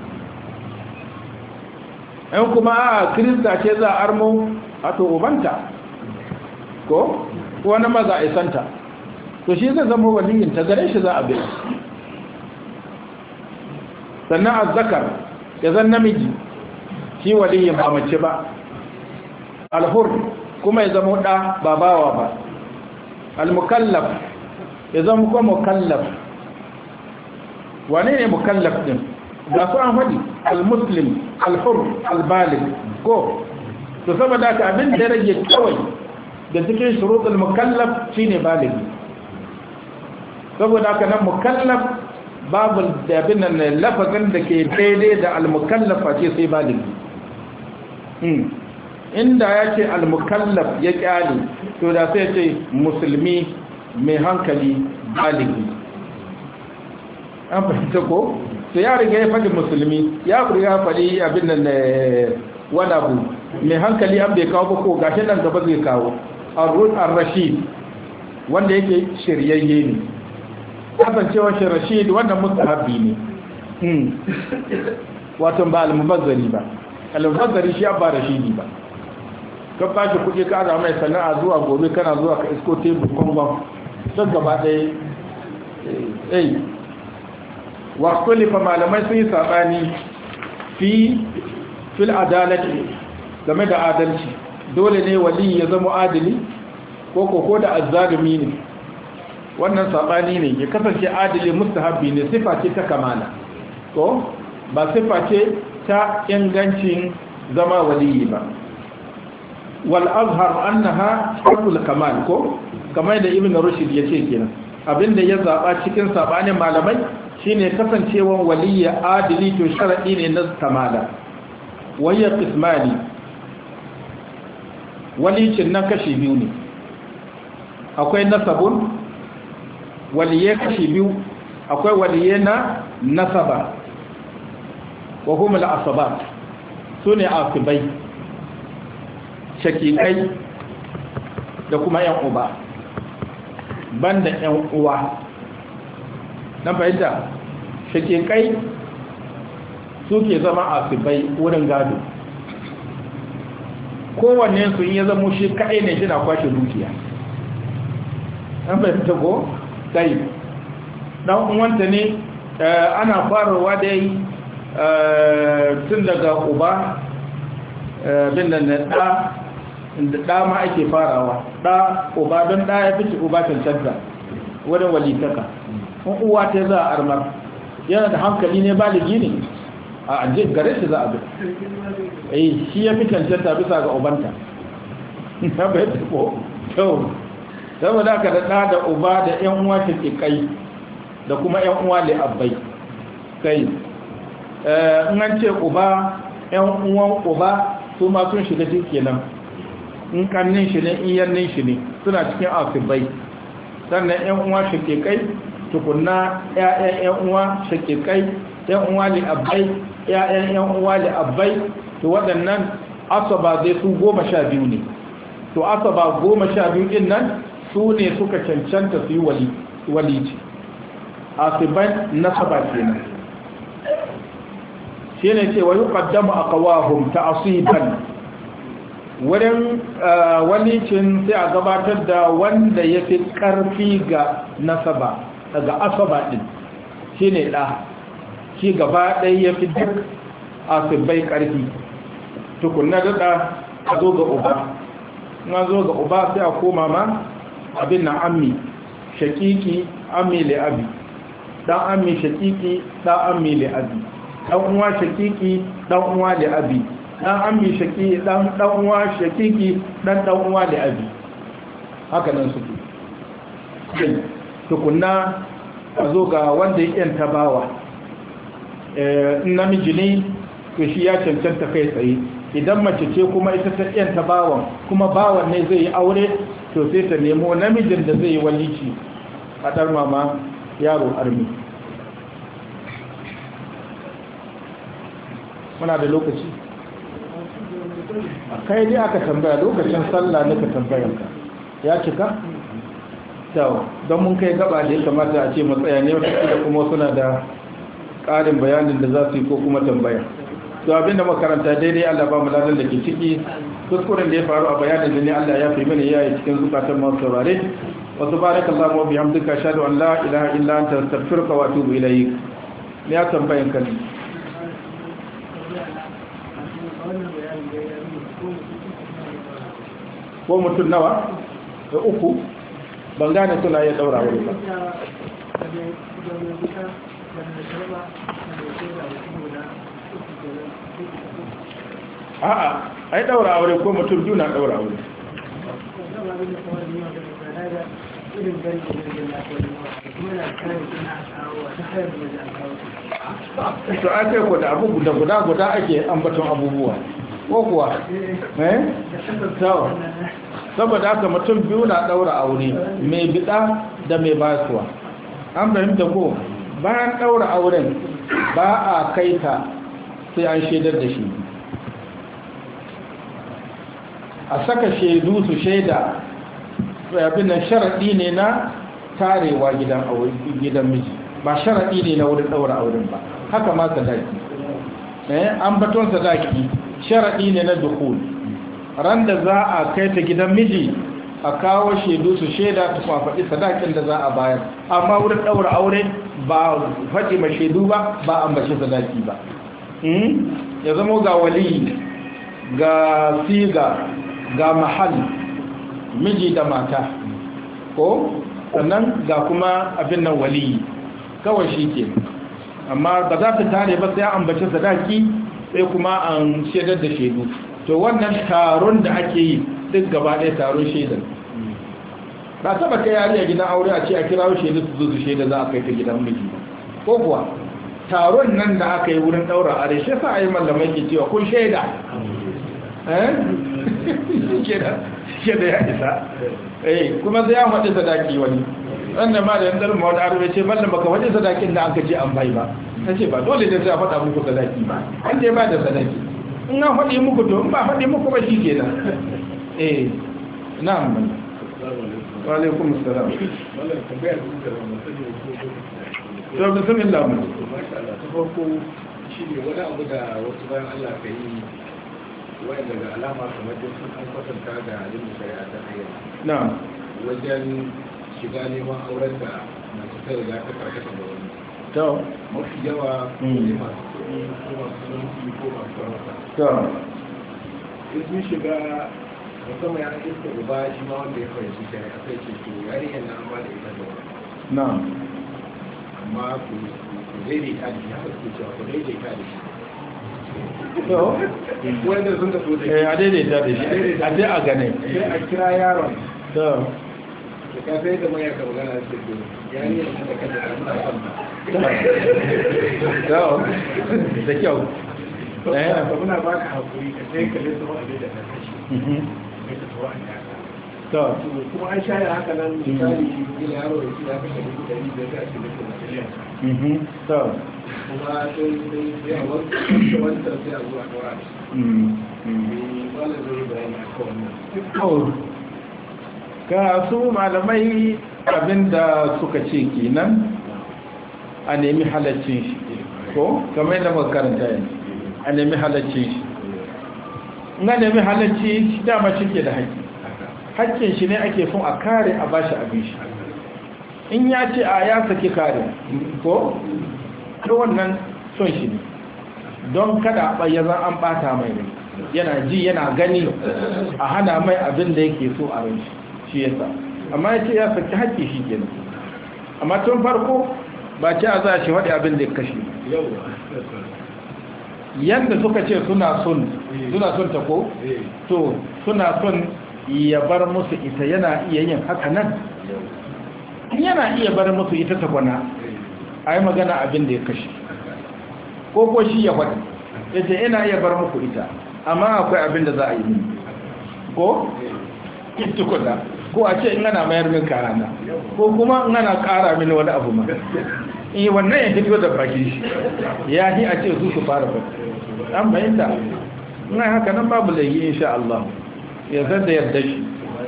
‘yan kuma a kirista ce za a armo a to ubanta ko wani maza a isanta to shi zai zama waliyin ta gare shi za a bai sannan a zakar ya zan namiji shi waliyin ba mace ba. Al-hur kuma ya zama ɗa ba bawa ba. Al-mukallaf ya zama kuma mukallaf. Wane ne mukallaf din? Ga su an faɗi al-muslim, al-hur, al-balig ko to saboda ka abin da rage kawai da cikin shuruɗul mukallaf shine baligi. Saboda ka nan mukallaf babu da abin nan lafazin da ke daidai da al-mukallafa ce sai baligi. Inda ya ce al-mukallaf ya kyale to da sai ce musulmi mai hankali baligi. An fahimta ko? Sai ya riga ya faɗi musulmi ya riga faɗi abin nan wani abu mai hankali an bai kawo ba ko gashi nan gaba zai kawo ar-rashid wanda yake shiryayye ne. Kasancewa shi rashid wannan mustahabi ne. Wato ba al-mubazzari ba. Al-mubazzari shi ba rashidi ba. Ka bashi kuɗi ka za mai sana'a zuwa gobe kana zuwa ka isko tebur kongon don gaba ɗaya waktolifa malamai sun yi saɓani fil adalci game da adalci. Dole ne wali ya zama adali ko da azzalumi ne. Wannan saɓani ne ya kasance adali mustahabbi ne, sifa ce ta kamala ko ba sifa ce ta ingancin zama waliyi ba. Wal azhar annaha shartul kamal ko kamar da ibn rushd yace kenan abinda ya zaba cikin sabanin malamai shine kasancewan waliyya adili to sharadi ne na kamala. Wayya qismani walicin nan kashi biyu ne. Akwai nasabun waliyye kashi biyu, akwai waliyye na nasaba wa hum al-asabat sune asibai shakikai da kuma yan uba banda yan uwa. nan fahimta shakikai suke zama asibai wurin gado. Kowanne su ya zama shi kaɗai ne shi na kwashe dukiya. Nan fahimta ko? sai dan uwanta ne ana farawa dai tun daga uba bin nan da ma ake farawa da uba don da ya fice uba cancanta wurin walitaka. in uwa ta za a armar yana da hankali ne baligi ne a aje gare shi za a bi shi ya fi cancanta bisa ga ubanta ta bai ko to saboda ka da uba da yan uwa kai da kuma yan uwa li abbai kai in an ce uba yan uwan uba su ma sun shiga cikin kenan in kannin shi ne in yannin shi ne suna cikin asibai. Sannan yan uwa kai tukunna ƴaƴan yan uwa kai yan uwa li abbai ƴaƴan yan uwa li abbai to waɗannan asaba zai su 12 ne. To asaba 12 din nan su ne suka cancanta su yi walici. Asiban nasaba kenan. Shi ne ce wa yi ƙaddamu a kawahun ta asiban wurin walicin sai a gabatar da wanda ya fi ƙarfi ga nasaba daga asaba ɗin shi ne ɗa shi gaba ɗaya ya fi duk asibai ƙarfi tukunna daɗa a zo ga uba na zo ga uba sai a koma ma abin na ammi shakiki ammi li'abi ɗan ammi shakiki ɗan ammi li'abi dan uwa shakiki dan uwa li abi dan ammi shakiki dan uwa shakiki dan uwa li abi haka nan suke tukunna a zo ga wanda ya yanta bawa namiji ne to shi ya cancanta kai tsaye. Idan mace ce kuma ita ta yanta bawan kuma bawan ne zai yi aure to sai ta nemo namijin da zai yi walici a dar mama yaro armi. muna da lokaci kai dai aka tambaya lokacin sallah ne ka tambayar ka ya cika to don mun kai gaba da ya kamata a ce matsaya ne wata kuma suna da ƙarin bayanin da za su yi ko kuma tambaya. To abinda makaranta daidai Allah ba mu ladan da ke ciki kuskuren da ya faru a bayanin da ne Allah ya fi mini yayi cikin zukatan masu saurare wa subhanakallahu wa bihamdika ashhadu an la ilaha illa anta astaghfiruka wa atubu ilayk. Ne ya tambayan kan ko mutum nawa da uku ban gane suna iya daura aure ba a'a ai daura aure ko mutum biyu na daura aure to ake ko da abu guda ake ambaton abubuwa ko kuwa saboda haka mutum biyu na daura aure mai bida da mai basuwa an fahimta ko bayan daura auren ba a kai ta sai an shaidar da shi a saka shaidu su shaida abin nan sharaɗi ne na tarewa gidan miji ba sharaɗi ne na wurin ɗaura auren ba haka ma sadaki an baton sadaki sharaɗi ne na dukul ran da za a kai ta gidan miji a kawo shaidu su shaida su kuma faɗi sadakin da za a bayar amma wurin ɗaura aure ba faɗi ma shaidu ba ba ambaci sadaki ba ya zama ga wali ga siga ga mahal miji da mata ko sannan ga kuma abin nan wali kawai shi ke amma ba za ta tare ba sai an ambaci sadaki sai kuma an shaidar da shaidu to wannan taron da ake yi duk gaba ɗaya taron shaidar ba taba kai yari a gidan aure a ce a kirawo shaidu su zo su shaida za a kai ta gidan miji ko kuwa taron nan da aka yi wurin ɗaura a reshe sa a yi mallamai ke cewa kun shaida shaida ya isa kuma sai ya faɗi sadaki wani wanda ma da yan ɗarin mawada arabe ce mallam baka faɗi sadakin da an ka ce an bai ba ta ce ba dole da sai a faɗa muku sadaki ba an je ba da sadaki in an faɗi muku to in ba faɗi muku ba shi ke nan na'am wa alaikum assalam to bismillah mu ta farko shi ne wani abu da wasu bayan Allah ka yi waya daga alama kamar da sun an kwatanta da halin da shari'a ta ayyana na'am wajen shiga neman auren da masu ta riga ta karkata da wani to mafi yawa ne masu kuɗi ko masu sunanci ko masu sarauta to in sun shiga musamman ya iska uba shi ma wanda ya fahimci shari'a sai ce to yarinyar na an ba da ita da wani na'am amma ku daidaita da shi haka suke cewa ku daidaita da shi to wanda sun ka so da a daidaita da shi a je a gane sai a kira yaron to da ka sai da mai ka magana da shi yani da ka da muna son to da kyau ba muna baka hakuri ka sai ka lissa wa da ka kashi sai ka tawa an yaka to kuma an shaya haka nan misali ila yaro da shi ya kashe dubu ɗari da ya kashe dubu miliyan to kuma sai a wancan sai a zuwa kawai da shi wala zai bayani a kowannan ka su malamai abinda suka ce kenan a nemi halaccin shi ko kamar yadda muka karanta yanzu a nemi halaccin shi na nemi halacci shi dama cike da haƙƙi haƙƙin shi ne ake son a kare a bashi abin shi in ya ce a ya saki kare ko ta wannan son shi ne don kada a bayyana an bata mai rai yana ji yana gani a hana mai abin da yake so a rai shi yasa amma ya ce ya saki haƙƙi shi kenan amma tun farko ba ce a za shi waɗi abin da ya kashe yadda suka ce suna son ta ko to suna son ya bar musu ita yana iya yin haka nan yana iya bar musu ita ta kwana a yi magana abin da ya kashe ko shi ya faɗi ya ce ina iya bar muku ita amma akwai abin da za a yi mini ko ita kuda ko a ce in ana mayar min karana ko kuma in ana ƙara mini wani abu ma wannan ya fito da baki shi ya yi a ce su fara faɗi an bayanta ina haka nan babu laifi insha Allah ya zan da yarda shi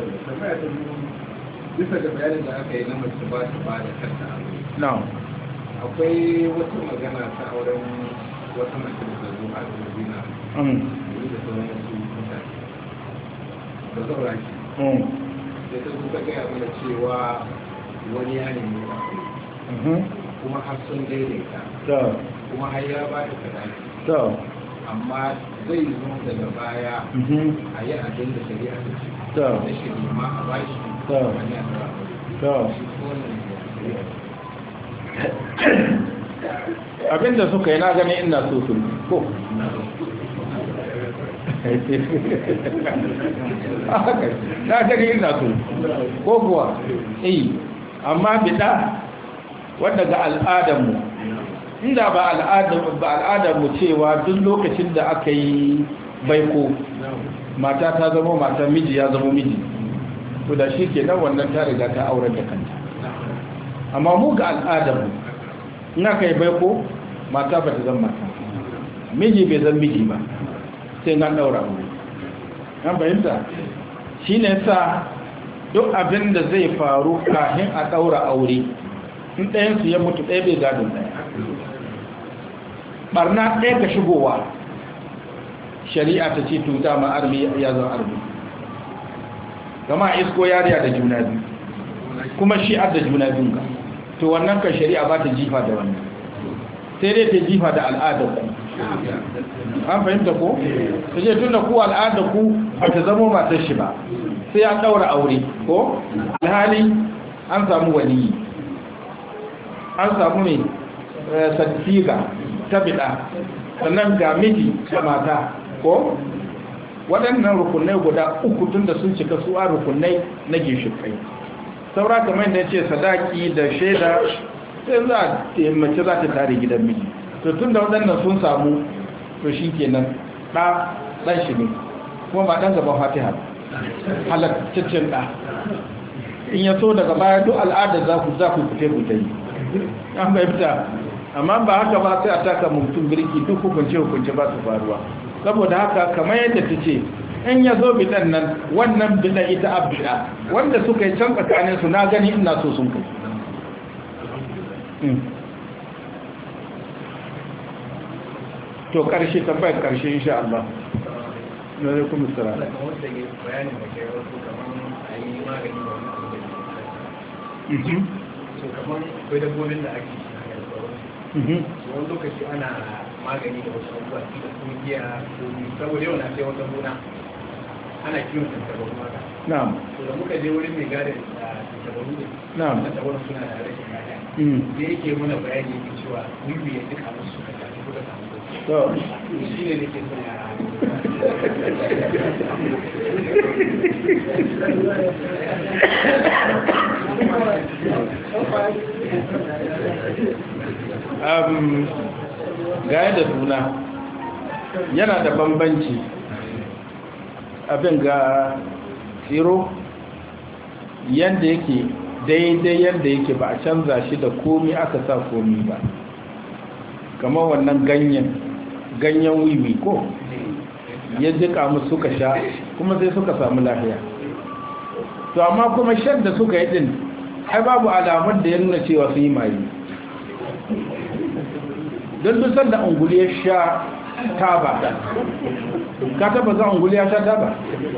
bisa ga bayanin da aka yi na mace ba ta ba da kanta na'am akwai wata magana ta auren wata mace da zo a duniya da sauran wasu mutane da zaura ki da ta zo ta gaya mana cewa wani ya nemi ba kuma har sun daidaita kuma har ya ba da sadaki amma zai zo daga baya a yi abin da shari'a ta ce da shari'a ma a bashi wani a abinda suka yi na gani ina so su ko na gani ina so ko kuwa amma bida wadda ga al'adarmu inda ba al'adarmu cewa duk lokacin da aka yi baiko mata ta zama mata, miji ya zama miji, to da shi ke nan wannan ta riga ta aurar da kanta. Amma mu ga al'adarmu in aka yi baiko mata ba ta zama mata, miji bai zan miji ba sai na daura aure. an fahimta shi ne sa duk abin da zai faru kafin a daura aure, in ɗayansu ya mutu ɗaya bai gadon ɗaya, barna ɗaya ka shigowa shari'a ta ce to dama armi ya zan armi, kama isko yariya da juna biyu kuma shi da juna biyu ka, to wannan kan shari'a ba ta jifa da wannan, sai dai ta jifa da al'adar ku. an fahimta ko? ta ce tun da ku al'adar ku ba ta zama matar shi ba sai an ɗaura aure ko? alhali an samu waliyi, an samu mai sadfiga ta bida, sannan ga miji da mata ko? waɗannan rukunai guda uku tun da sun cika su a rukunai na gishikai. saura kamar da ya ce sadaki da shaida sai mace za ta tare gidan miji, to tun da waɗannan sun samu to shi kenan ɗan shi ne kuma ba ɗan gaban fatiha halattaccen ɗa, in ya so daga baya duk al'ada za ku fite yi an fahimta. amma ba haka ba sai a taka mutum birki, duk hukunce ba su faruwa. saboda haka kamar yadda ta ce in ya zo bidan nan wannan bidan ita abida wanda suka yi can tsakaninsu na gani ina so sun kai. to ƙarshe tambayar ƙarshe insha Allah. na zai kuma tsara kamar akwai dabbobin da ake wani lokaci ana magani da wasu abubuwa da kungiya saboda yau na sai wata gona ana kiwon tantabaru maka. na'am. to da muka je wurin mai gadin tantabaru ne. na'am. tantabaru suna da rashin yaya. da yake mana bayani yake cewa wiwi ya duka musu suka tafi kuka samu sauki. to shi ne nake son yara. gaya da suna yana da bambanci abin ga tsiro yadda yake daidai yadda yake ba a canza shi da komi aka sa komi ba, kamar wannan ganyen wiwi ko ya jika musu suka sha kuma sai suka samu lafiya. to amma kuma shan da suka yi din ai babu alamun da ya nuna cewa su yi maye, don dusar da unguli ya sha taba, ka taba za unguli ya sha taba?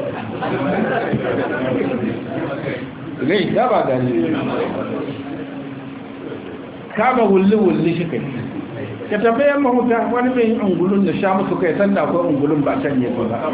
gai taba gani kama wulli-wulli shi kai, ka tabbayan mahuta wani mai yin ungulun da sha musu kai sanda akwai ungulun ba can yi ba.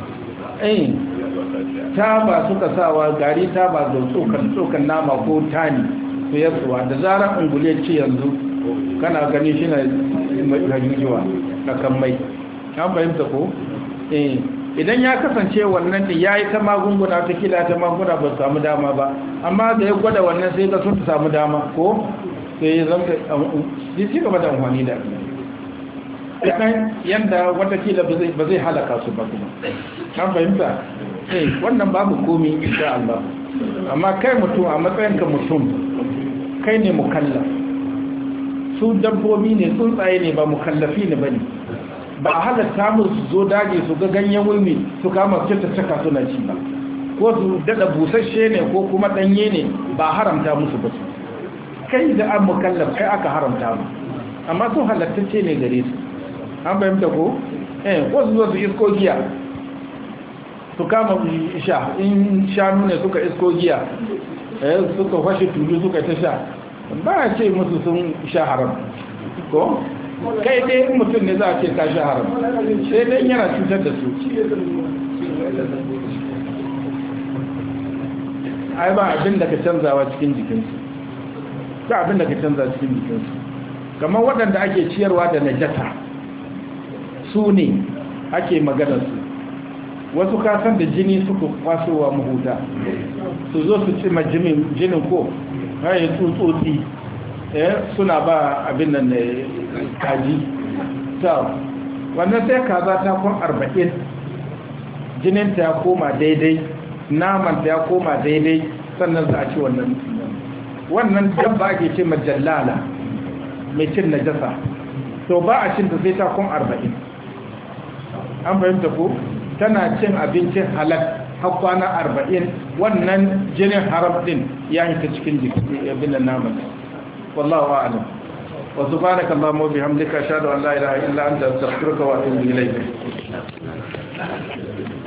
taba suka sawa gari taba da tsokan nama ko tani su yasuwa da zarar unguli ce yanzu kana gani shi na hajjujuwa na kan mai, an fahimta ko? idan ya kasance wannan din ya yi ta magunguna ta kila ta magunguna ba su samu dama ba, amma da ya gwada wannan sai ga sun samu dama ko? sai ya zanta ci gaba da amfani da ɗan yadda watakila ba zai halaka su ba kuma, an fahimta? wannan babu komi insha Allah. amma kai mutum a matsayinka mutum kai ne mukallaf, su dabbobi ne tsuntsaye ne ba mukallafi ne bane, ba a halatta musu zo dage su ga ganyen wulmi su kama su ta caka suna ci ba, ko su dada busasshe ne ko kuma danye ne ba haramta musu ba su, kai da an mukallaf kai aka haramta mu, amma sun halattacce ne gare su, an fahimta ko? ko su zo su isko giya su kama sha, in shanu ne suka isko giya suka fashe tulu suka ta sha, ba a ce musu sun sha haram ko? kai dai in mutum ne za a ce kashi haram sai dai yana cutar da su ai ba abin da ka canzawa cikin jikinsu ba abin da ka canza cikin jikinsu kamar waɗanda ake ciyarwa da najasa su ne ake maganarsu wasu kasan da jini suka kwasowa mahuta su zo su ci jinin ko haye tsutsotsi suna ba abin nan da kaji ta wannan sai kaza ta kun 40 jininta ya koma daidai namanta ya koma daidai sannan za a ci wannan dabba ake ce majallala mai cin najasa to ba a cinta sai ta kun 40 an fahimta ko tana cin abincin halal har kwana 40 wannan jinin haram din ya hita cikin jiki abin da naman wallahu a'lam wa subhanaka allahumma wa bihamdika ashhadu an la ilaha illa anta astaghfiruka wa atubu ilayk